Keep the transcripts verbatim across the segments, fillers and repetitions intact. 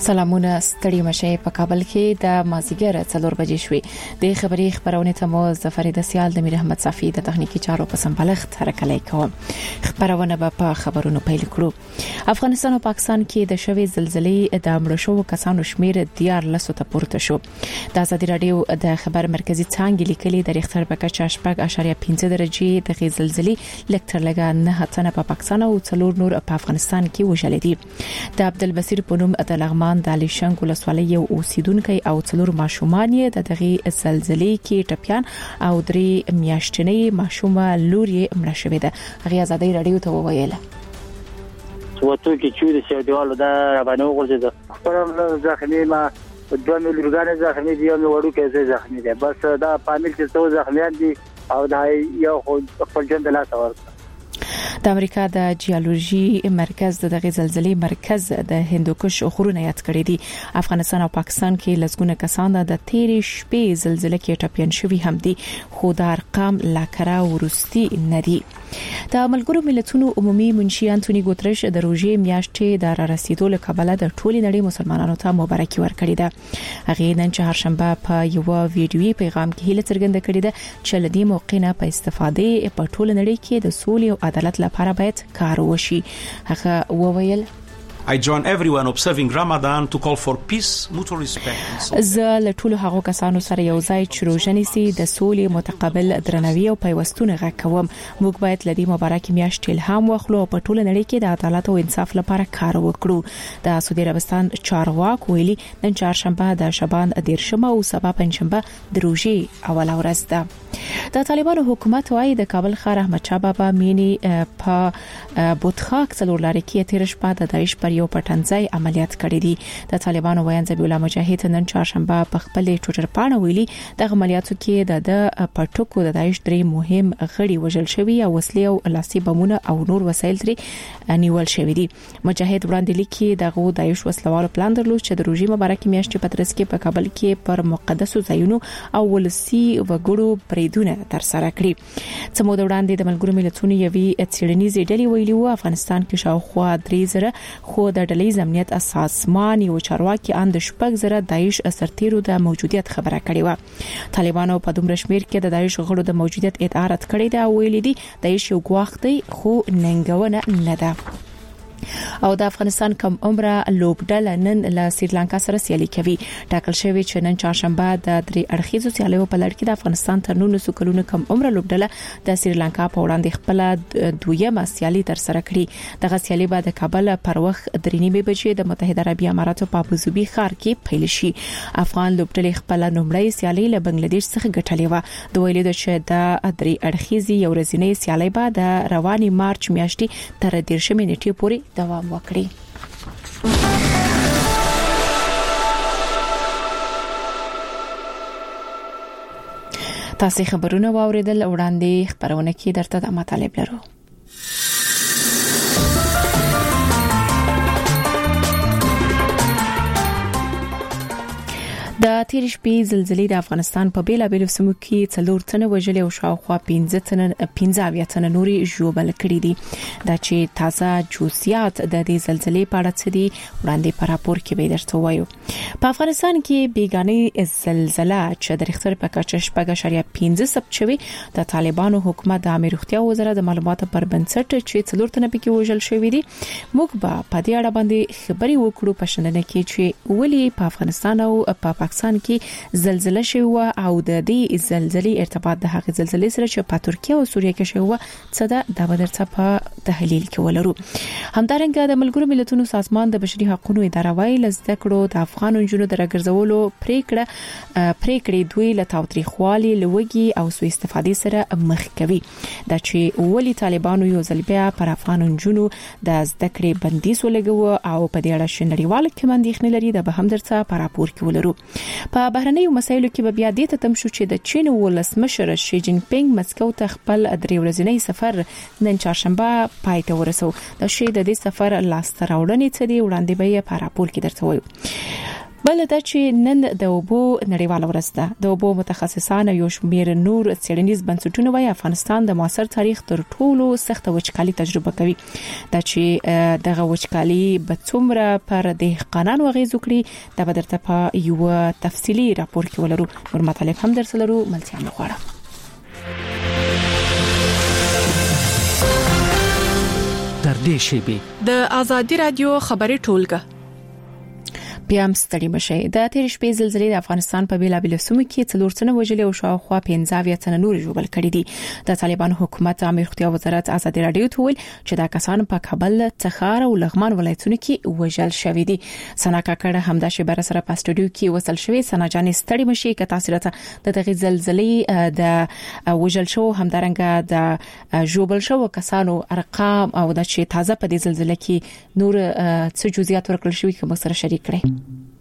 سلامونه ستړي مشه په کابل کې د مازیګر څلور بجې شوې د خبري خبرونه ته مو ظفر دسیال د میر احمد صافی د تخنیکی چارو په سمبلغت حرکت کوم خبرونه به په خبرونو پیل کړو افغانستان او پاکستان کې د شوې زلزلې د مړو شو کسانو شمیر دیار لسو ته پورته شو د ازادي رادیو د خبر مرکزی څنګه لیکلي د ریختر په کچه شپږ اشاریه پنځه درجه د زلزلې لکټر لګا نه هڅنه په پاکستان او څلور نور په افغانستان کې وژل دي د عبدالبصیر پونم د لغمان د علیشنګ ولسوالۍ یو اوسیدونکو او څلور ماشومان یې د دغه زلزلې کې ټپيان او درې میاشتنې ماشومه لوري مړه شوې ده هغه ازادي رادیو ته وویل وته کې چې د سیادوالو دا باندې وګورځي خپل ځخمي ما دوه ملګران ځخمي دي او وړو کې ځخمي دي بس دا پامل چې څو ځخمیان دي او دا یو خپل جن د لاس ورته د امریکا د جیولوژي مرکز د دغه زلزلې مرکز د هندوکش غرونه یاد کړی دي افغانستان او پاکستان کې لسګونه کسان د تیرې شپې زلزلې کې ټپيان شوي هم دي خو د ارقام لا کرا ورستي ندي د ملګرو ملتونو عمومي منشي انټونی ګوتریش د روزي میاشتې د را رسیدو له کبله د ټولي نړۍ مسلمانانو ته مبارکي ورکړې ده هغه نن چهارشنبه په یو ویډیوي پیغام کې هیله څرګنده کړې ده چې لدی موقع نه په استفادې په ټول نړۍ کې د سولې او عدالت لپاره باید کار وشي هغه وویل I join everyone observing Ramadan to call for peace, mutual respect. زه له ټولو هغو کسانو سره یو ځای چې روزنی سي د سولې متقابل درناوي او پیوستونه غوښوم موږ باید لدی مبارکي میاشت الهام واخلو په ټول نړۍ کې د عدالت او انصاف لپاره کار وکړو د سعودي عربستان چارواکو ویلي نن چهارشنبه د شعبان دیرشمه او سبا پنځشنبه د روزي اول ورځ ده د طالبانو حکومت وايي د کابل ښار احمد شاه بابا مینی په بوتخاک څلور لارې کې تیر شپه د داعش پر یو پټنځای عملیات کړی دي د طالبانو ویان ذبیح الله مجاهد نن چهارشنبه په خپل ټوئیټر باندې ویلي د عملیاتو کې د د پټکو د داعش درې مهم غړي وژل شوی او وسلې او لاسي بمونه او نور وسایل ترې نیول شوی دي مجاهد وړاندې لیکي دغه داعش وسلوالو پلان درلود چې د روزي مبارکي میاشتې په ترڅ کې په کابل کې پر مقدسو ځایونو او ولسی وګړو بریدونه تر سره کړی څمو د وړاندې د ملګرو ملتونو یوي څېړنیزې ډلې ویلي وو افغانستان کې شاوخوا درې زره خو د ډلې امنیت اساسمان یو چارواکي اند شپږ زره داعش سرتیرو د موجودیت خبره کړې و طالبانو په دومره شمیر کې د داعش غړو د موجودیت ادعا رد کړې ده ویلي دي داعش یو غواخ دی خو ننګونه نه ده او د افغانستان کم عمره لوبډله نن له سریلانکا سره سیالي کوي ټاکل شوی چې نن چهارشنبه د درې اړخیزو سیالیو په لړ کې د افغانستان تر نولسو کلونو کم عمره لوبډله د سریلانکا په وړاندې خپل دویمه سیالي تر سره کړي دغه سیالي به د کابل پر وخت درې نیمه بجې د متحده عربی اماراتو په ابوظبي ښار کې پیل شي افغان لوبډلې خپل نومړی سیالي له بنگلاديش څخه ګټلې و د ویلي د چې د درې اړخیزي یو ورځنی سیالي به د رواني مارچ میاشتې تر دیرشمې نیټې پورې دوام وکړي تاسو خبرونه واوریدل وړاندې خبرونه کې درته د مطالب لرو د تیر شپې زلزلې د افغانستان په بیلابېلو سیمو کې څلور تنه وژلې او شاوخوا پنځه تنه پنځه اویا تنه نوري ژوبل کړي دي دا چې تازه جزئیات د دې زلزلې په اړه څه دي وړاندې په راپور کې به درته وایو په افغانستان کې بیګانې زلزلہ چې د ریختر په کچه شپږ اشاریه پنځه ثبت شوی د طالبانو حکومت د امیر روغتیا وزارت د معلوماتو پر بنسټ چې څلور تنه پکې وژل شوی دي موږ به په دې اړه باندې خبري وکړو په شننه کې چې ولې په افغانستان او په پاکستان کې زلزلہ شوی او د دې زلزلې ارتباط د هغه زلزلې سره چې په ترکیه او سوریه کې شوی څه ده د بدرڅه په تحلیل کې ولرو همدارنګه د ملګرو ملتونو سازمان د بشري حقوقو اداره وايي لزده کړو د افغان جنونو د راګرځولو پریکړه پریکړې دوی له تاوتریخوالي لوګي او سوء استفادې سره مخ کوي دا چې ولي طالبانو یو ځل بیا پر افغان جنونو د زده کړې بندیز ولګو او په دې اړه شنړیوال کې مندېخنه لري د به هم درڅه پر راپور کې ولرو په بهرنیو مسایلو کې به بیا د ته تم شو چې د چین ولسمشر شي جین پینګ مسکو ته خپل درې ورځنی سفر نن چهارشنبه پای ته ورسو د شي د دې سفر لاس ته راوړنې څه دی وړاندې به یې په راپور کې درته وایو بل دا چې نن د اوبو نړیواله ورځ ده. د اوبو متخصصان یو شمېر نور څېړنیز بنسټونه وايي افغانستان د معاصر تاریخ تر ټولو سخت وچکالي تجربه کوي. دا چې دغه وچکالي به څومره پر دهقانانو اغیز وکړي دا به درته په یو تفصیلی راپور کې ولرو. نور مطالب هم درسلرو ملتیا مغواړه. در دې شیبې د آزادي رادیو خبري ټولګه بیا ستړي مشه. د تیر شپې زلزلې د افغانستان په بیلابیلو سیمو کې څلور تنه وژلې او شاوخوا پنځه اویا تنه نور ژوبل کړي دي. د طالبانو حکومت امیر روغتیا وزارت آزادي رادیو ته ویل چې دا کسان په کابل، تخار او لغمان ولایتونو کې وژل شوي دي. سنا کاکړه همدا شی بر سره په سټوډیو کې وصل شوی. سنا جان ستړي مشه کې تاسو راته د دغه زلزلې د وژل شو همدارنګه د ژوبل شو کسانو ارقام او د چې تازه په دې زلزلې کې نور څه جزئیات ورکړل شوی کوم سره شریک کړئ.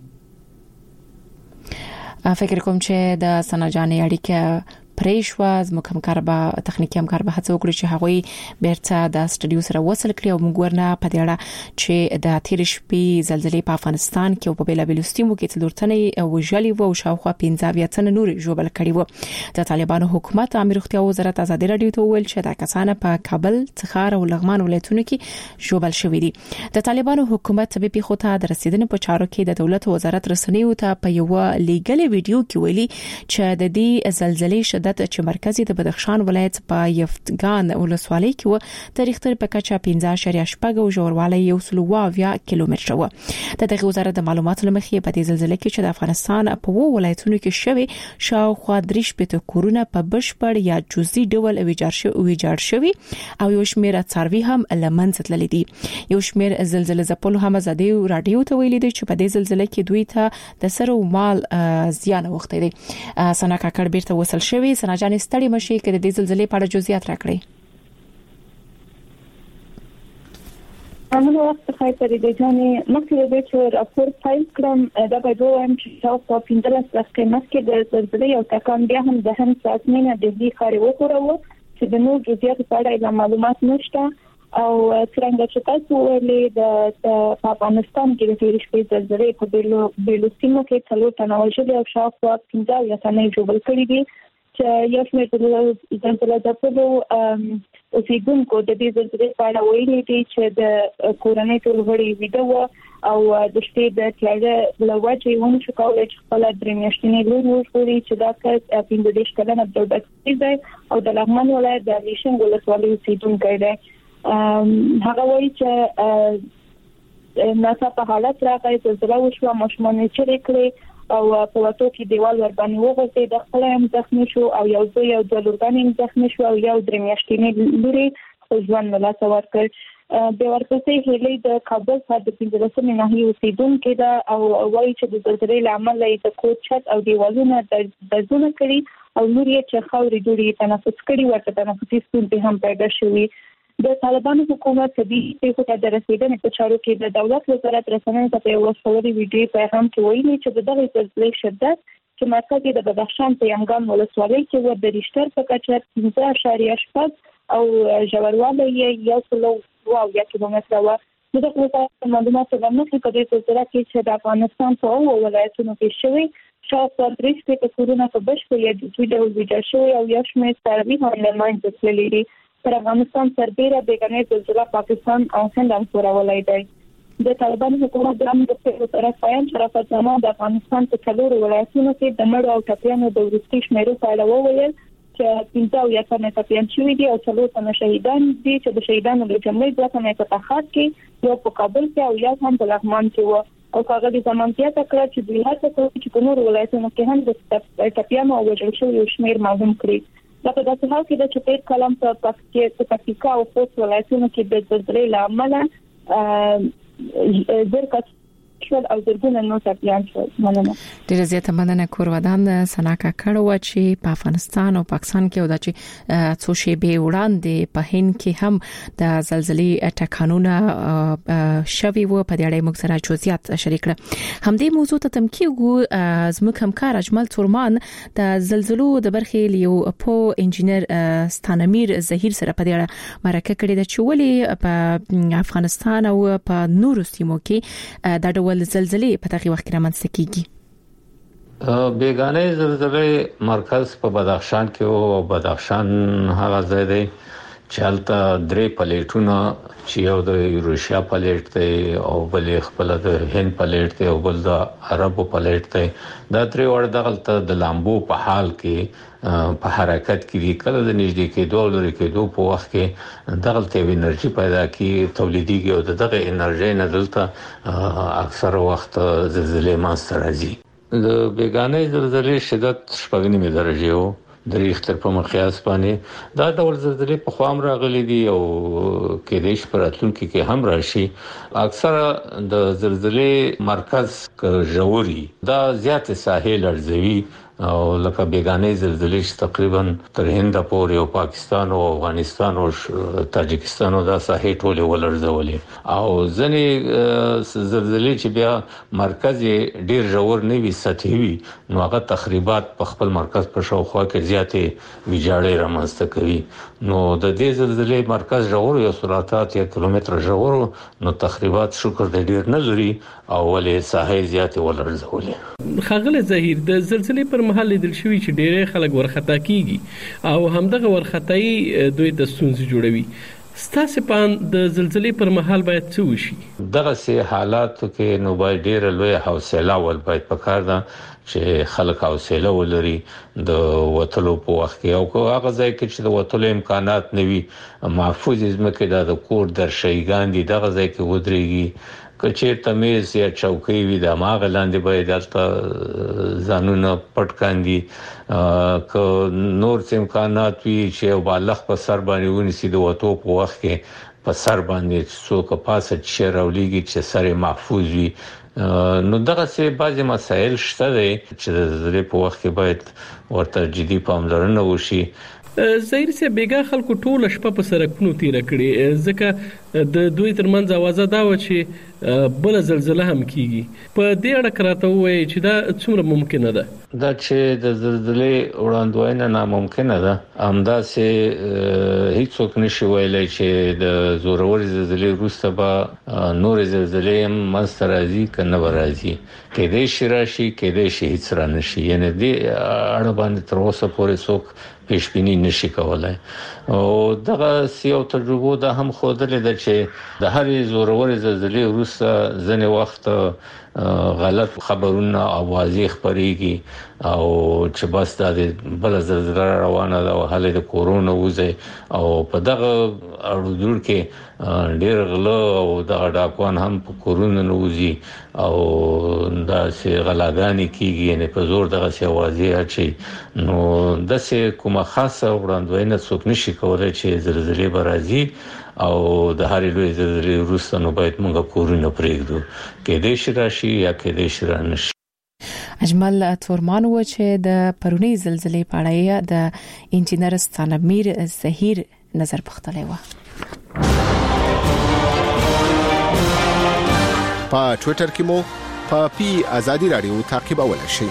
فکر کوم چې د سناجانې اړیکه پریشوا زموږ همکار به تخنیکی همکار به هڅه وکړي چې هغوی بیرته د سټډیو سره وصل کړي او موږ ورنه په دې اړه چې د تیر شپې زلزلې په افغانستان کې او په بیلابیلو سیمو کې څلور تنه وژلي وو او شاوخوا پنځه اویا تنه نور ژوبل کړي وو. د طالبانو حکومت امیر روغتیا وزارت آزادي رادیو ته ویل چې دا کسان په کابل، تخار او لغمان ولایتونو کې ژوبل شوي دي. د طالبانو حکومت به په خوته د رسیدنې په چارو کې د دولت وزارت رسنیو ته په یو لیګل ویډیو کې ویلي چې د دې زلزلې شدت چې مرکزی د بدخشان ولایت په یفتګان ولسوالۍ کې و د ریختر په کچه پنځه اعشاریه شپږ او ژوروالی یو سل او اویا کیلومتره و. د دغه وزارت د معلوماتو لمخې په دې زلزلې کې چې د افغانستان په وو ولایتونو کې شوي شاوخوا درې شپږ کورونه په بشپړ یا جزئي ډول ویجاړ شوي ویجاړ شوي او یو شمېر څاروي هم لمنځه تللي دي. یو شمېر زلزلې ځپلو هم آزادي رادیو ته ویلي دي چې په دې زلزلې کې دوی ته د سر او مال زیان وخته دي. سنا کاکړ بیرته وصل شوی. سنا جان ستړي مشي کې د زلزلې په اړه جزئیات راکړي. امنو وخت خای پرې د ځانې مخکې د چې راپور فایل کړم دا به دوام چې تاسو په پینځلس دقیقې مخکې د زلزلې او تکان بیا هم د هم ساتنه د دې خاري وکړو چې د نور جزئیات په اړه معلومات نشته او څنګه چې تاسو ولې د افغانستان کې د تیر شپې زلزلې په بیلو بیلو سیمو کې څلور تنه وژلي او شاوخوا پنځه اویا تنه ژوبل کړي دي. چې یو شمېر د زلزلې د پلو اوسیدونکو د دې زلزلې په اړه ویلي دي چې د کورنۍ ټول غړي ویده او د شپې د تیاره له وجې ونه شو کولای چې خپل درې میاشتنې لور وژغوري چې دا کس پنځه دېرش کلنه دولتي دی او د لغمان ولایت د لیشنګ ولسوالۍ اوسیدونکی دی. هغه وایي چې ناڅاپه حالت راغی، زلزله وشوه، ماشومان یې چیغې کړې او په واتو کې دیوال ور باندې وغورځید، د خپل هم زخمی شو او یو زوی او دوه لورګانې هم زخمی شو او یو درې میاشتنې لوري خپل ژوند له لاسه ورکړ. د ورپسې هیلې د کابل ښار د پنځلسمې ناحیې اوسیدونکې ده او وایي چې د زلزلې له امله یې د کور چت او دیوالونه درزونه کړي او نور یې چې خاورې دوړې تنفس کړي ورته تنفسي ستونزې هم پیدا شوي. د طالبانو حکومت د دې په د رسیدنې په چارو کې د دولت وزارت رسنیو ته یو وسوري ویډیو پیغام کې ویلي چې د دغه زلزلې شدت چې مرکز د بدخشان په ینګان ولسوالۍ کې و د ریشتر په کچه پنځه اعشاریه شپږ او ژوروالی یې یو سل او اویا کیلومتره و. د دغه وزارت معلوماتو له مخې په دې زلزله کې چې د افغانستان په اوو ولایتونو کې شوي شاوخوا درې شپېته کورونه په بشپړ یا جزئي ډول ویجاړ شوي او یو شمېر څاروي هم له منځه تللي دي. پر افغانستان سربېره بیګنې زلزله پاکستان او هند هم ښورولی دی. د طالبانو حکومت د امنیت وزارت بیان شرافت زمان د افغانستان په څلورو ولایتونو کې د مړو او ټپیانو د وروستي شمیرو په اړه وویل چې پنځه اویا تنه ټپیان شوي دي او څلور تنه شهیدان دي چې د شهیدانو له جملې دوه تنه په تخار کې، یو په کابل کې او یو هم په لغمان کې و. او هغه د زمانتیا تکړه چې دوی هڅه کوي چې په نورو ولایتونو کې هم د ټپیانو او وژل شویو شمیر معلوم کړي. دا په داسې حال کې د چې په کلام په پکتیکا او خوست ولایتونو کې د زلزلې له امله زرکه شول او زرګونه نو ټپیان شول. مننه. ډیره زیاته مننه کور ودان سنا کاکړه و چې په افغانستان او پاکستان کې او د چې څو شی به وړاندې په هند کې هم د زلزلې ټکانونه شوي وو. په دې اړه موږ سره جزئیات شریک کړل. همدې موضوع ته تمکیږو زموږ همکار اجمل تورمان د زلزلو د برخې لیو په انجنیر ستانمیر زهیر سره په دې اړه مرکه کړې ده چې ولې په افغانستان او په نورو سیمو کې د ډول زلزلې په دغه وخت کې رامنځته کیږي؟ بیگانه زلزلې مرکز په بدخشان کې او بدخشان هغه ځای دی چې هلته درې پلیټونه چې یو د یوروشیا پلیټ دی او بل خپل د هند پلیټ دی او بل د عربو پلیټ دی. دا درې وړ دغلته د لامبو په حال کې په حرکت کې دي. کله د نږدې کېدو او لرې کېدو په وخت کې دغلته انرژي پیدا کی تولیديږي او دغه انرژي نه دلته اکثر وخت زلزلې منځته راځي. د بیگانه زلزلې شدت شپږ نیمه درجه وو د ریختر په مقیاس باندې. دا ډول زلزلې په خوام راغلي دي او کې دیش پر اتلونکو کې هم راشي. اکثره د زلزلې مرکز ژوري دا زیات ساحل لړزوي او لکه بیگانه زلزلې تقریبا تر هند پورې او پاکستان او افغانستان او تاجکستان او دا ساحل ټول ولړزولې او ځنې زلزلې چې بیا مرکز ډیر ژور نه وي سطحي وي نو هغه تخریبات په خپل مرکز په شاوخوا کې زیاتې ویجاړې رامنځته کوي. نو د دې زلزلې مرکز ژور یو سرعت یا کیلومتر ژور نو تخریبات شکر د ډیر نه لري او ولې ساحل زیاتې ولړزولې. خاغله ظهیر د زلزلې پر مهال لیدل شوی چې ډېر خلک ورختا کیږي او همدغه ورختای دوی د ستونزې جوړوي. ستاسو په د زلزلې پر مهال باید څه وشي؟ دغه سه حالاتو کې نو باید ډېر لوی حوصله ول باید پکار ده چې خلک حوصله ولري د وټلو په وخت کې او هغه ځای کې چې د وټلو امکانات نوي محفوظ ځمکه د کور درشيګان دي دغه ځای کې ودرېږي. کچې تمیز یا چوکۍ وي د ماغ لاندې باید دلته ځانونه پټ کاندي. که نور امکانات وي چې بالغ په سر باندې ونیسي د وټو په وخت کې په سر باندې څوک پاسه چې راولېږي چې سر محفوظ وي. نو دغه څه بعضی مسایل شته دي چې د زلزلې په وخت کې باید ورته جدي پاملرنه وشي. ظاهر سي بیګا خلکو ټول شپه په سرکونو تیر کړي ځکه د دوی ترمنځ اوازه دا و چې بل زلزلہ هم کیږي. په دې اړه کراته وایي چې دا څومره ممکنه ده؟ دا چې د زلزلې وړاندوینه ناممکنه ده. همدا سه هیڅوک نشي ویلای چې د زوروري زلزلې وروسته به نور زلزلې هم منځته راځي کنه راځي. کې دې شي راشي کې دې شي هیڅ را نشي. یعنی دې اړه باندې تر اوسه پورې څوک پیشبینی نشي کولای. او دغه سیو تجربه ده هم خوده ده چې د هرې زوروري زلزلې وروسته ځنې وخت غلط خبرونه اوازې خبريږي او چې بس د بل زلزلہ روانه ده او حالې د کورونا وځي او په دغه اړو کې ډېر غلا او د ډاکوان هم په کورونا نوځي او دا سي غلاګانی کیږي نه په زور دغه سي اوازې اچي. نو د سي کومه خاصه وړاندوینه څوک نشي کولای چې زلزلې برازي او د هرې لوی زلزلې وروسته نو باید موږ کورونا پرېږدو کې دې شي راشي یا کې دې شي رانشي. اجمل تورمان و چې د پرونی زلزلې په اړه د انجنیر ستانمیر ظهیر نظر پختلی و. په ټوئیټر کې مو په پی ازادي رادیو تعقیبولای شئ.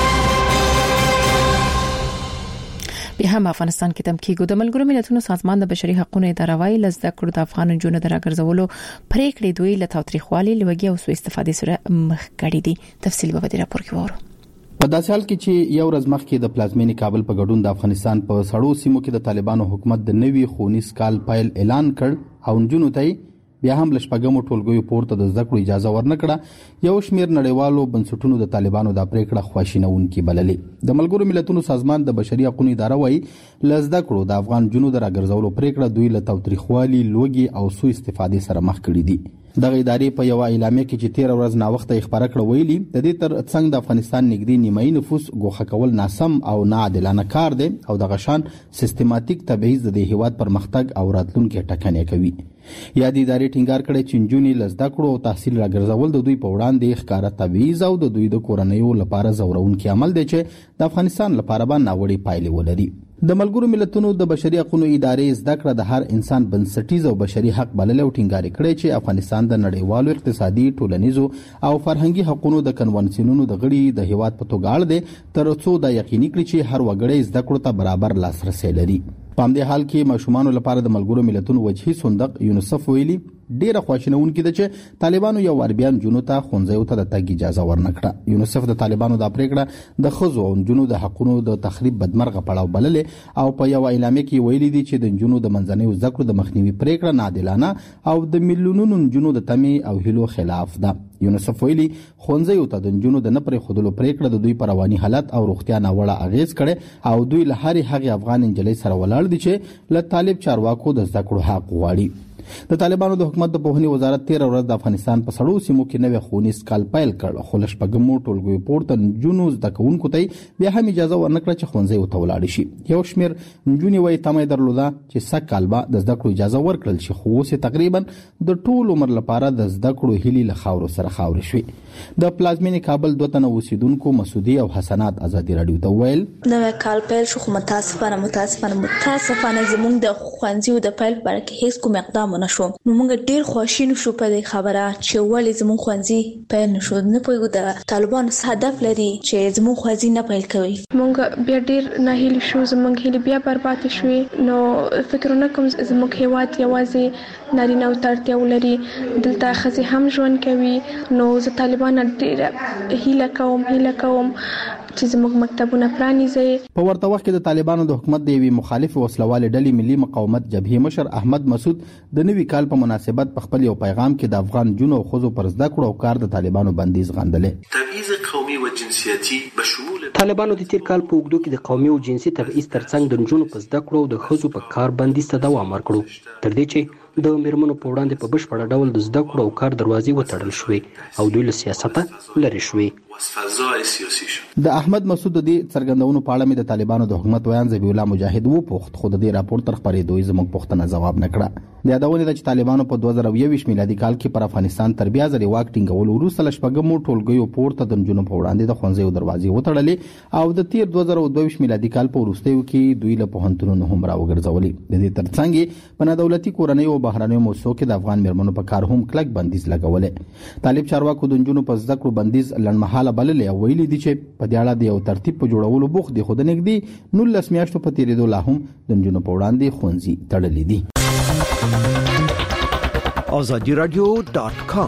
به هم افغانستان کې تم کېږي د ملګرو ملتونو سازمان د بشري حقوقو اداره وايي لزده کړو د افغان جنونو دراګرځولو پریکړې دوی له تاوتریخوالي لوګي او سوء استفادې سره مخ کړي دي. تفصیل به د راپور کې وورو. په داسې حال کې چې یو ورځ مخکې د پلازمینې کابل په ګډون د افغانستان په سړو سیمو کې د طالبانو حکومت د نوي خونیز کال پایل اعلان کړ او جنونو ته بیا هم لشپګمو ټولګیو پورته د زده کړو اجازه ورنکړه. یو شمیر نړیوالو بنسټونو د طالبانو د پریکړه خواشینونکې بللې. د ملګرو ملتونو سازمان د بشري حقوقو اداره وايي لزده کړو د افغان جنونو د راګرځولو پریکړه دوی له تاوتریخوالي لوګي او سوء استفادې سره مخ کړي دي. دغه ادارې په یو اعلامیه کې چې تیر ورځ نا وخت خبره کړه ویلي د دې تر څنګ د افغانستان نږدې نیمایي نفوس ګوښه کول ناسم او ناعادلانه کار دی او د غشان سیستماتیک تبعیض د هیواد پرمختګ او راتلونکي ټکنۍ کوي. یادې ادارې ټینګار کړي چې جنونې لزده کړو او تحصیل راګرځول د دوی په وړاندې ښکارا تبعیض او د دوی د کورنیو لپاره زورونکي عمل دی چې د افغانستان لپاره باندې ناوړي پایلې ولري. د ملګرو ملتونو د بشري حقوقو ادارې زده کړه د هر انسان بنسټیز او بشري حق بلل او ټینګار کړي چې افغانستان د نړیوالو اقتصادي ټولنیزو او فرهنګي حقوقو د کنونسیونونو د غړي د هیواد په توګه اړ دي ترڅو دا یقیني کړي چې هر وګړی زده کړو ته برابر لاسرسي لري. په همدې حال کې ماشومان لپاره د ملګرو ملتونو وجهي صندوق یونیسف ویلي ډیره خواشینونکې ده چې طالبانو یو وار بیا نجونو ته ښوونځیو ته د تګ اجازه ورنکړه. یونیسف د طالبانو د پریکړه د ښځو او نجونو د حقونو د تخریب بدمرغه پړاو بللې او په یو اعلامیه کې ویلي دي چې د نجونو د منځنیو زده کړو د مخنیوي پریکړه ناعادلانه او د میلیونونو نجونو د تمې او هیلو خلاف ده. یونیسف ویلي ښوونځیو ته د نجونو د نه پرېښودلو پریکړه د دوی په رواني حالت او روغتیا ناوړه اغیز کړي او دوی له هرې هغې افغان نجلۍ سره ولاړ دي چې له طالب چارواکو د زده کړو حق غواړي. د طالبانو د حکومت د پوهنې وزارت تیر ورځ د افغانستان په سړو سیمو کې نوې ښوونیز کال پیل کړ، خو له شپږمو ټولګیو پورته نجونو زده کوونکو ته بیا هم اجازه ورنکړه چې ښوونځیو ته ولاړ شي. یو شمېر نجونې وایي تمه یې درلوده چې سږ کال به د زده کړو اجازه ورکړل شي، خو اوس یې تقریبا د ټول عمر لپاره د زده کړو هیلې له خاورو سره خاورې شوې. د پلازمینې کابل دوه تنه اوسیدونکو مسعودي او حسنات ازادي راډیو ته ویل نوې کال پیل شو، خو متاسفانه متاسفانه متاسفانه زموږ د ښوونځیو د پیل په اړه کې هیڅ کوم اقدام ونه شو. نو موږ ډیر خوشاله شو په دې خبره چې ولې زموږ ښوونځي پیل نشو. نه پوهیږو د طالبانو هدف لري چې زموږ ښوونځي نه پیل کوي. موږ بیا ډیر ناهیلي شو، زموږ هیلې بیا برباد شوې. نو فکر نه کوم زموږ هیواد یوازې نارینه او تړتیا ولري، دلته ښځې هم ژوند کوي. نو زه طالبان ډیر هیله کوم هیله کوم چې زموږ مکتبونه پرانیزي. په ورته وخت کې د طالبانو د حکومت د یوې مخالف وسلوال ډلې ملي مقاومت جبهې مشر احمد مسعود د نوي کال په مناسبت په خپل یو پیغام کې د افغان جنو او خزو پر زده کړو او کار د طالبانو بندیز غندلې. تبعیض قومي او جنسیتي بشمول طالبانو د تیر کال په اوږدو کې د قومي او جنسي تبعیض ترڅنګ د جنو په زده کړو او د خزو په کار بندیز ته دوام ورکړو، تر دې چې د میرمنو په وړاندې په بشپړ ډول د زده کړو او کار دروازې وتړل شوې او دوی له سیاسته لرې شوې. د احمد مسعود د څرګندونو په اړه مې د طالبانو د حکومت ویان ذبیح الله مجاهد وپوښت، خو د دې راپور تر خپرېدو زموږ پوښتنه ځواب نه کړه. د یادونې ده چې طالبانو په دوه زره یوویشت میلادي کال کې پر افغانستان تر بیا ځلې واک ټینګولو وروسته له شپږمو ټولګیو پورته د نجونو په وړاندې د ښوونځیو دروازې وتړلې او د تیر دوه زره دوه ویشت میلادي کال په وروستیو کې دوی له پوهنتونونو هم راوګرځولې. د دې ترڅنګ په نادولتي کورنیو او بهرنیو موسسو کې د افغان میرمنو په کار هم کلک بندیز لګولې. طالب چارواکو د نجونو په زده کړو بندیز لنډمهاله بللې او ویلي دي چې په دې اړه د یو ترتیب په جوړولو بوخت دي، خو د نږدې نولس میاشتو په تیریدو لا هم د نجونو په وړاندې ښوونځي تړلي دي. آزادی رادیو ډاٹ کام.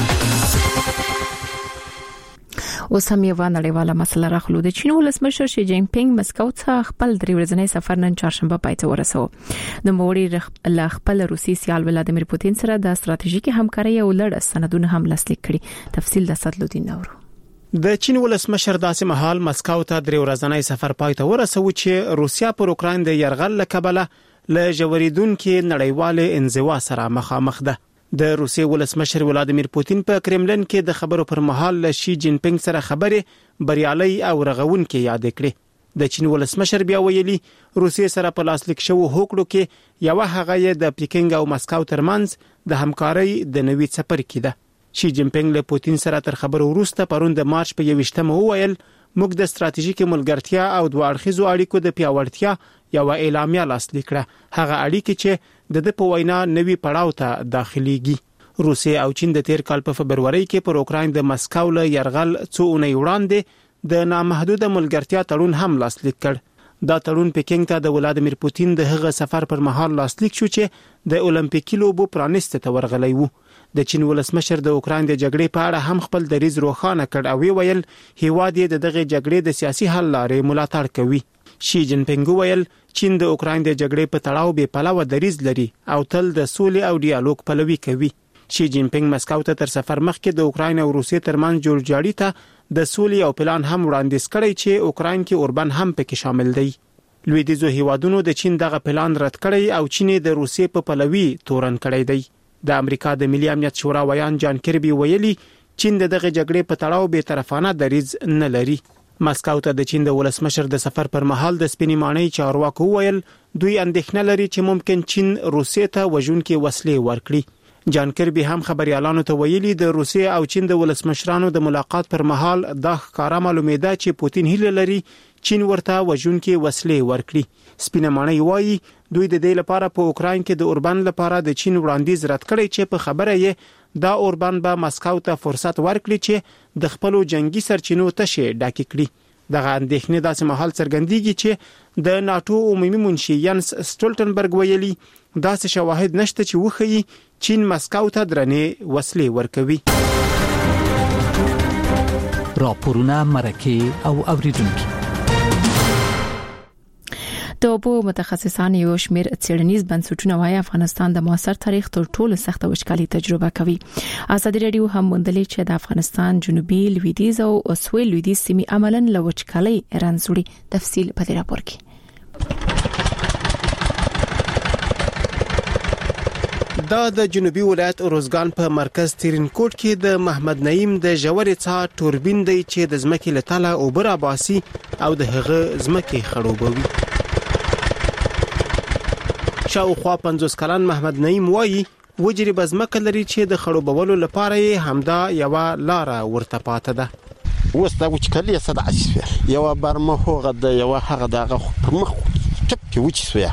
اوس هم یو نړیواله مسله راخلو. د چین ولسمشر شي جین پینګ مسکو ته خپل درې ورځنی سفر نن چهارشنبه پای ته ورسو. د موړي ل خپل روسي سیال ولادیمیر پوتین سره د ستراتیژیکي همکارۍ او لړ سندونه هم لاسلیک کړي. تفصیل د صدلودین نورو. د چین ولسمشر داسې مهال مسکو ته درې ورځنی سفر پای ته ورسو چې روسیا پر اوکراین د يرغل لکبله له جوړیدونکو نړیوال انزوا سره مخامخ ده. د روسیې ولسمشر ولادیمیر پوتین په کرملن کې د خبرو پر مهال له شي جین پینګ سره خبرې بریالي او رغونکې یاد کړې. د چین ولسمشر بیا ویلي روسیې سره په لاسلیک شوو هوکړو کې یو هغه د پیکینګ او مسکو ترمنځ د همکارۍ د نوي څپر کې ده. شي جین پینګ له پوتین سره تر خبرو وروسته پرون د مارچ په یوویشتمه وویل موږ د ستراتیژیکي ملګرتیا او دوه اړخیزو اړیکو د پیاوړتیا یو اعلامیه لاسلیک کړه، هغه اړیکې چې د د په وینا نوي پړاو ته داخليږي. روسیه او چین د تیر کال په فبرवरी کې پر اوکراین د مسکو له يرغل څو اونۍ وړاندې د نامحدود ملګرتیا تړون هم لاسلیک کړ. دا تړون پیکینګ ته د ولادیمیر پوتین د هغه سفر پر مهال لاسلیک شو چې د اولمپیکي لوبو پرانیست ته ورغلی وو. د چین ولسمشر د اوکراین د جګړې په اړه هم خپل دریځ روښانه کړ او ویل هیواد یې د دغه جګړې د سیاسي حل لارې ملاتړ کوي. شي جین پینګ ویل چین د اوکراین د جګړې په تړاو به پلوه دریځ لري او تل د سولې او ډیالوګ پلوي کوي. شي جین پینګ مسکو ته تر سفر مخکې د اوکراین او روسیې ترمنځ جوړجاړي ته د سولې او پلان هم وړاندیز کړی چې اوکراین کې اوربن هم پکې شامل دی. لویدیځو هیوادونو د چین دغه پلان رد کړی او چین د روسیې په پلوي تورن کړی دی. د امریکا د ملي امنیت شورا ویان جان کربي ویلي چین د دغه جګړې په تړاو به طرفانه دریځ نه لري. مسکو ته د چین د ولسمشر د سفر پر مهال د سپینې ماڼۍ چارواکو ویل دوی اندېښنه لري چې ممکن چین روسیې ته وژونکې وسلې ورکړي. جان کربي هم خبريالانو ته ویلي د روسیې او چین د ولسمشرانو د ملاقات پر مهال دا ښکارا معلومېده چې پوتین هیله لري چین ورته وژونکې وسلې ورکړي. سپینې ماڼۍ وایي دوی د دې لپاره په اوکراین کې د اوربن لپاره د چین وړاندیز رد کړی چې په خبره یې دا اوربن به مسکو ته فرصت ورکړي چې د خپل جنگي سرچینو تشه ډاکې کړي. دغه اندېښنې داسې مهال څرګندېږي چې د ناتو عمومي منشي ینس سټولټنبرګ ویلي داسې شواهد نشته چې وښيي چین مسکو ته درنې وسلې ورکوي. راپورونه مرکه او اوریدونکو. د اوبو متخصصان یو شمېر څېړنیز بنسټونه وايي افغانستان د معاصر تاریخ تر ټولو سخت وچکالي تجربه کوي. ازادي رادیو هم موندلې چې د افغانستان جنوبي لویدیځ او سویل لویدیځ سیمې عملاً له وچکالۍ رنځوري. تفصیل په دې راپور کې. دا د جنوبي ولایت اروزګان په مرکز تیرینکوټ کې د محمد نعیم د ژورې څاه توربین دی چې د ځمکې له تله اوبه راباسي او د هغه ځمکې خړوبوي. شاوخوا پنځوس کلن محمد نعیم وایي وجري بزمکه لري چې د خړوبولو لپاره یې همدا یو لار ورته پاته ده. اوس دا وچکالي صدا اسفه یو برمه هوغه د یو هغه دغه په مخ ټپ کې وچ سویا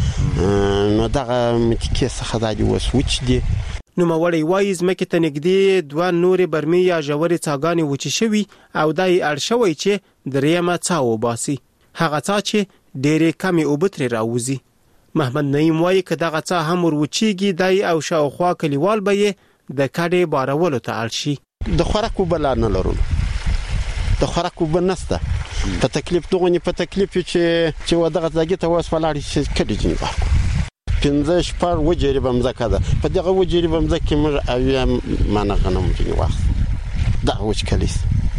نو دغه متکې څخه د اوس وچ دي. نو موري وایي زمکه ته نګدي دوه نورې برمي یا ژورې څاګانې وچ شوي او دای اړشوي چې دریمه څاو باسي هغه څا چې ډېرې کمې اوبتري راوځي. محمد نعیم وایي که دغه څا هم وروچیږي دای او شاوخوا کلیوال به یې د کډې بارولو ته اړ شي. د خوراک وبل نه لرو د خوراک وبل نسته په تکلیف دغه په تکلیف چې چې ودغه ځای ته واس ولاړ شي کډې جنې بارکو پنځه شپږ وجري بمزکه ده په دغه وجري بمزکه موږ اویا مانه غنم جنې واخ دا وچکلیس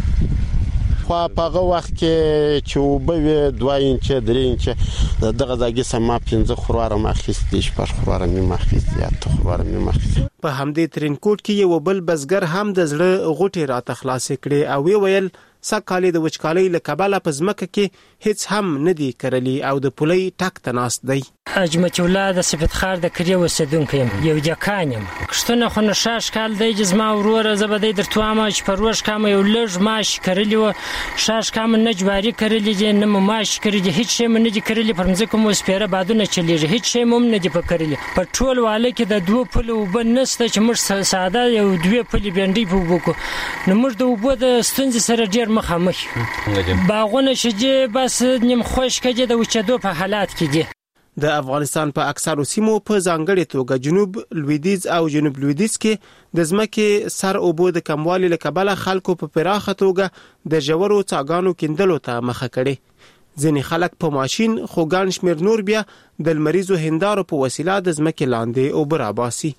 خو په هغه وخت کې چې وبوي دوه انچ درې انچ دغه ځای سم پنځه خرواره مخېستې شپږ خرواره مې مخېستې یا ته خرواره مې مخېستې. په همدې ترینکوټ کې یو بل بزګر هم د زړه غوټي راته خلاص کړي او وی ویل سکهاله د وچکالۍ له کبله په ځمکه کې هیڅ هم نه دی کرلی او د پولۍ ټک ته ناست دی. اجمت الله د سپید خار د کړی وسیدونکو یو جکانم کښتونه خو نه شاش کال دی جسمه ورور زبدې درته ما چې پروش کام یو لږ ماش کرلی و شاش کام نه جواری کرلی دي نه ماش کرلی هیڅ شی نه دي کرلی پر مزه کوم سپیره بادونه چلیږي هیڅ شی مم نه دي پکرلی په ټول واله کې د دوه پلو وبنسته چې موږ ساده یو دوه پلي بنډي په وکړو نو موږ د وبو د ستونزې سره ډیر مخامخ باغونه شجه بس نیم خوش کېږي د وچدو په حالات کې دي. د افغانستان په اکثرو سیمو په ځانګړي توګه جنوب لویدیځ او جنوب لویدیځ کې د ځمکې سر اوبو د کموالي له کبله خلکو په پراخه توګه د ژورو څاګانو کیندلو ته مخه کړي. ځینې خلک په ماشين خو ګڼ شمېر نور بیا د لمریزو هندارو په وسیله د ځمکې لاندې اوبه راباسي.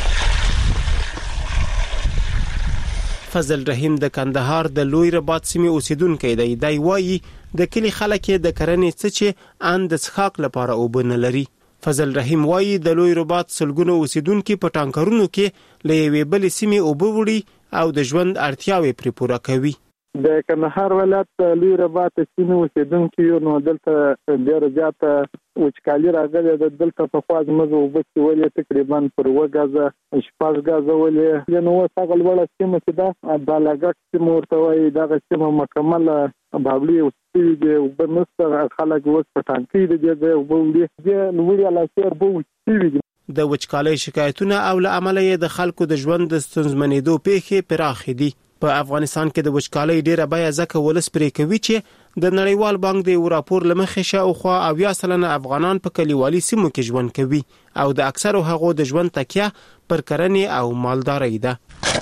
فضل رحیم د کندهار د لوی رباط سیمې اوسیدونکی دی. دی وایي د کلی خلک د کرنې څه چې ان د څښاک لپاره اوبه نه لري. فضل رحیم وایي د لوی رباط سلګونو اوسیدونکو په ټانکرونو کې له یوې بلې سیمې اوبه وړي او د ژوند اړتیاوې پرې پوره کوي. د کندهار ولایت لوی رباط سیمې اوسیدونکو یو نو دلته ډېر زیاته وچکالي راغلې ده. دلته په خواز مزه وبس ولې تقریبا پر وګازه شپږ غازه ولې نو وسغل وړه سیمه چې دا بالاګک سیمه ورته وایي دغه سیمه مکمله بابلي او سپي دي وبنسته خلک وس په ټانکي دي د وبولي د نوړي لاسیر بو سپي د وچکالۍ شکایتونه او له عمله د خلکو د ژوند د ستونزمنېدو پیښې پراخې دي. په افغانستان کې د وچکالۍ ډیره بیه ځکه ولس پرې کوي چې د نړیوال بانک د راپور لمخې شاوخوا اویا سلنه افغانان په کلیوالي سیمو کې ژوند کوي او د اکثرو هغو د ژوند تکیه پر کرنې او مالدارۍ ده.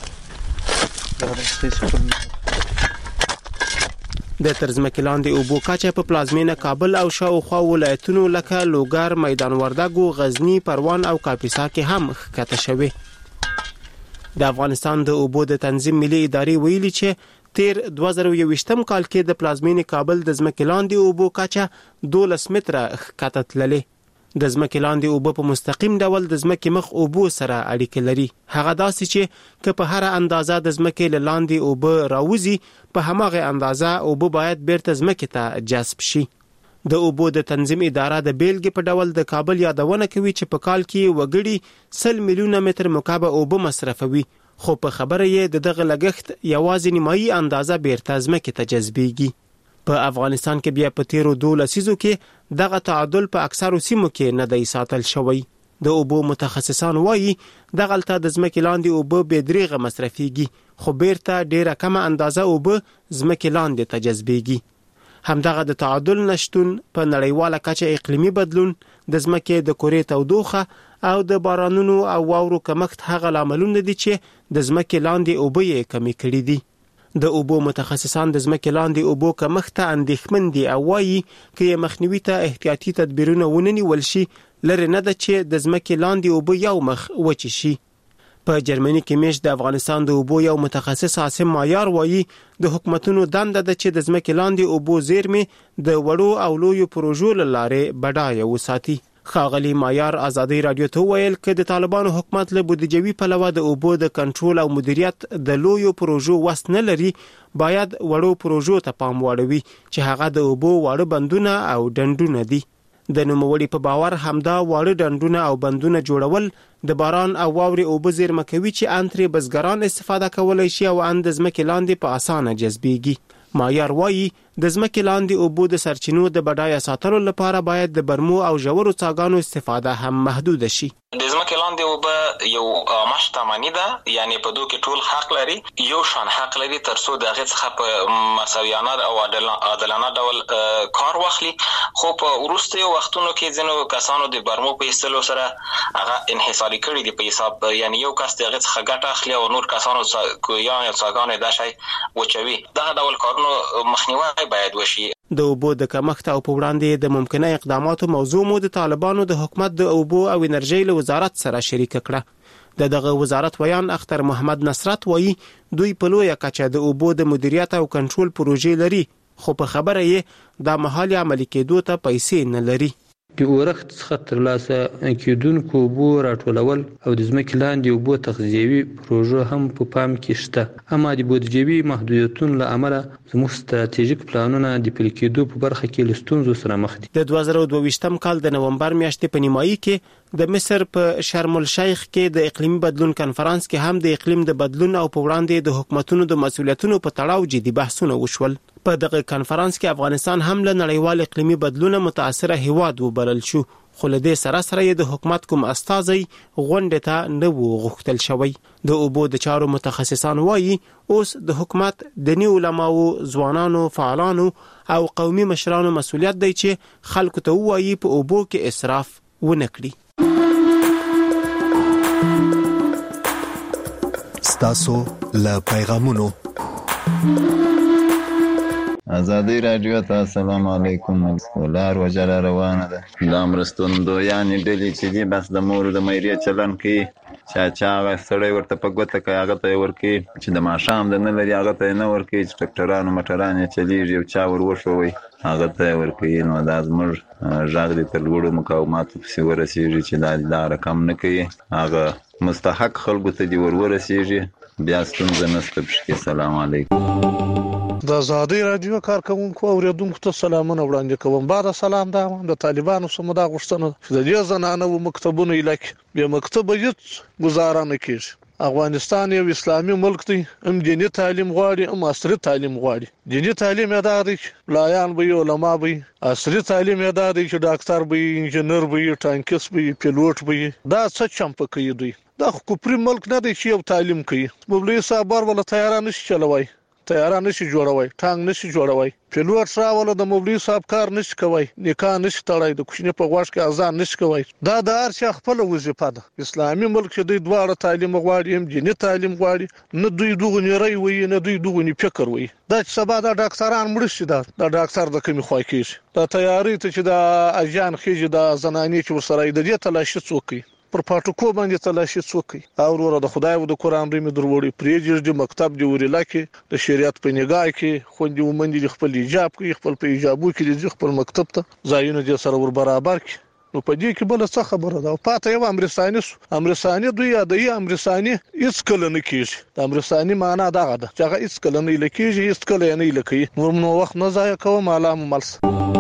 د ترځمکې لاندې اوبو کچه په پلازمینه کابل او شاوخوا ولایتونو لکه لوګر، میدان وردګو، غزنی، پروان او کاپیسا کې هم ښکته شوې. د افغانستان د اوبو د تنظیم ملي ادارې ویلي چې تیر دوه زره یوویشتم کال کې د پلازمینې کابل د ځمکې لاندې اوبو کچه دولس متره ښکته تللې. د ځمکې لاندې اوبه په مستقیم ډول د ځمکې مخ اوبو سره اړیکه لري. هغه داسې چې که په هر اندازه د ځمکې لاندې اوبه راوځي په هماغه اندازه اوبه باید بیرته ځمکې ته جذب شي. د اوبو د تنظیم اداره د بیلګې په ډول د کابل یادونه کوي چې په کال کې وګړي سل میلیونه متر مکعب اوبه مصرفوي خو په خبره یې د دغه لګښت یوازې نیمایي اندازه بیرته ځمکې ته جذبېږي. په افغانستان کې بیا په تیرو دوه لسیزو کې دغه تعادل په اکثرو سیمو کې نه دی ساتل شوی. د اوبو متخصصان وایي دغلته د ځمکې لاندې اوبه بې دریغه مصرفېږي خو بیرته ډیره کمه اندازه اوبه ځمکې لاندې ته جذبېږي. همدغه د تعادل نشټون په نړیواله کچه اقلیمي بدلون د ځمکې د کورې تودوخه او د بارانونو او واورو کمښت هغه لاملونه دي چې د ځمکې لاندې اوبه یې کمې کړي دي. د اوبو متخصصان د ځمکې لاندې اوبو کمښت ته اندېښمن دي او وایي که یې مخنیوي ته احتیاطي تدبیرونه ونه نیول شي لرې نه ده چې د ځمکې لاندې اوبه یو مخ وچې شي. په جرمني کې میشت د افغانستان د اوبو یو متخصص عاصم مایار وایي د حکومتونو دنده ده چې د ځمکې لاندې اوبو زیرمې د وړو او لویو پروژو له لارې بډایه وساتي. ښاغلي مایار ازادي رادیو ته ویل چې د طالبانو حکومت له بودیجوي پلوه د اوبو د کنټرول او مدیریت د لویو پروژو وس نه لري، باید وړو پروژو ته پام واړوي چې هغه د اوبو واړه بندونه او ډنډونه دي. د نوموړي په باور همدا واړه ډنډونه او بندونه جوړول د باران او واورې اوبه زیرمه کوي چې ان ترې بزګران استفاده کولی شي او ان د ځمکې لاندې په اسانه جذبیږي. مایار وایي د ځمکې لاندې اوبو د سرچینو د بډایه ساتلو لپاره باید د برمو او ژورو څاګانو استفاده هم محدود شي. د ځمکې لاندې اوبه یو عامه شتمني ده، یعنی په دوی کې ټول حق لري، یو شان حق لري ترڅو د هغې څخه په مساویانه او عادلانه ډول کار واخلي. خو په وروستیو وختونو کې ځینو کسانو د برمو په ایستلو سره هغه انحصاري کړي دي په حساب، یعنی یو کس د هغې څخه ګټه اخلي او نور کسانو کویان یا څاګانې دا شی وچوي. دغه ډول کارونو مخنیوی باید وشي. د اوبو د کمښت او په وړاندې د ممکنه اقداماتو موضوع مو د طالبانو د حکومت د اوبو او انرژۍ له وزارت سره شریک کړه. د دغه وزارت ویان اختر محمد نصرت وایي دوی په لویه کچه د اوبو د مدیریت او کنټرول پروژې لري، خو په خبره یې دا مهال عملي کېدو ته پیسې نه لري. د اورښت څخه ترلاسه کېدونکو اوبو راټولول او د ځمکې لاندې اوبو تغذیوي پروژو هم په پام کې شته، اما د بودیجوي محدودیتونو له امله زموږ ستراتیژیک پلانونه د پلي کېدو په برخه کې له ستونزو سره مخ دي. د دوه زره دوه ویشتم کال د نومبر میاشتې په نیمایي کې د مصر په شرم الشیخ کې د اقلیمي بدلون کنفرانس کې هم د اقلیم د بدلون او په وړاندې د حکومتونو د مسؤلیتونو په تړاو جدي بحثونه وشول. په دغه کنفرانس کې افغانستان هم له نړیوال اقلیمي بدلون متاثره هیواد وبلل شو، خو له دې سره سره د حکومت کوم استازی غونډې ته نه و غوښتل شوی. د اوبو د چارو متخصصان وایي اوس د حکومت د نیو علماو، ځوانانو، فعالانو او قومي مشرانو مسؤلیت دی چې خلکو ته وایي په اوبو کې اسراف ونه کړي. ستاسو له پیغامونو ازادي رادیو ته السلام علیکم. ولار وجره روانه ده د مرستوندو یعنی ډلې چې دي بس د مور د مېرې چلن کوي، چا چا هغه سړی ورته په ګوته کوي هغه ته یې ورکوي، چې د ماښام د نه لري هغه ته یې نه ورکوي، چې ټکټرانو موټران یې چلیږي او چا ور وښوي هغه ته یې ورکوي. نو دا زموږ غږ د تر لوړو مقاوماتو پسې ورسېږي چې دا دا رقم نه کوي، هغه مستحق خلکو ته دې ور ورسېږي، بیا ستونزه نشته پشکې. سلام علیکم. د ازادي رادیو کارکونکو او اوریدونکو ته سلامونه وړاندې کوم. بعد سلام دا د طالبانو سره دا غوښتنه چې د دې زنانه مکتبونو علاقې به مکتب هیڅ گزاره نه کیږي. افغانستان یو اسلامي ملک دی، هم دینی تعلیم غواړي هم عصري تعلیم غواړي. دینی تعلیم یې دا دی چې ملایان به علما به، عصري تعلیم یې دا دی چې ډاکټر به، انجینر به، ټانکس به، پیلوټ به. دا څه چمپه کوي دوی؟ دا خو کوپری ملک نه دی چې یو تعلیم کوي. مولوي صاحب ولا تیار نشي چلوي، تیار نشي جوړوي، ټانک نشي جوړوي، پیلوټ راول د مولوي صاحب کار نشي کوي، نکاح نشي تړای، د کوچنی په غوښ کې اذان نشي کوي. دا د هر چا خپل وظیفه ده. اسلامي ملک چې دوی دواړه تعلیم غواړي، هم دیني تعلیم غواړي، نه دوی دغه نری وي نه دوی دغه فکر وي. دا چې سبا د ډاکټران مړ شي، دا د ډاکټر د کمی خوای کیږي، دا تیاری ته چې د اجان خېږي د زنانې چې ورسره د دې تلاشي څوک پر پټکو باندې تلاشي څوک او وروره د خدای او د قران ری مې دروړي پریږي د مکتب دی ورلا کې د شریعت په نگاه کې خوندې ومنډي خپل حجاب کې خپل په حجابو کې د خپل مکتب ته ځایونه دي سره ور برابر کې. نو په دې کې بل څه خبره ده. پاته یو امرستاني امرستاني دوی یادې امرستاني هیڅ کله نه کیږي. د امرستاني معنا دا ده چې هغه هیڅ کله نه لکېږي، هیڅ کله نه لکې. نور نو وخت نه ضایع کوم. علام ملس.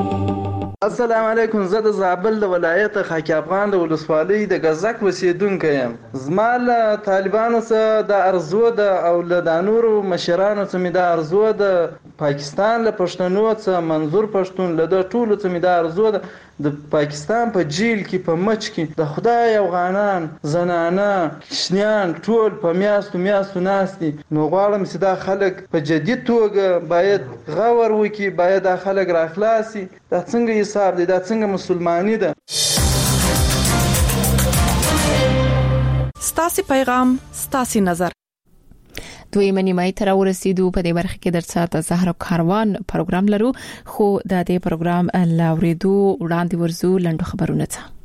السلام علیکم. زه د زابل د ولایت خاک افغان د ولسوالۍ د غزک اوسیدونکی یم. زما له طالبانو سره د ارزو ده او له د نورو مشرانو سره مې د ارزو ده پاکستان له پښتنو څخه منظور پښتون له د ټولو څخه مې دا ارزو ده د پاکستان په جیل کې په مچ کې د خدای افغانان زنانه کشنیان ټول په میاستو میاستو ناستي نو غواړم چې دا خلک په جدي توګه باید غور وکړي باید دا خلک راخلاصي دا څنګه حساب دی دا څنګه مسلمانی ده ستاسو پیغام ستاسو نظر دوی منی مای تر ورسېدو په دې برخه کې درڅه زهرا کاروان پروګرام لرو خو د دې پروګرام لاوریدو وړاندې ورزو لنډو خبرونه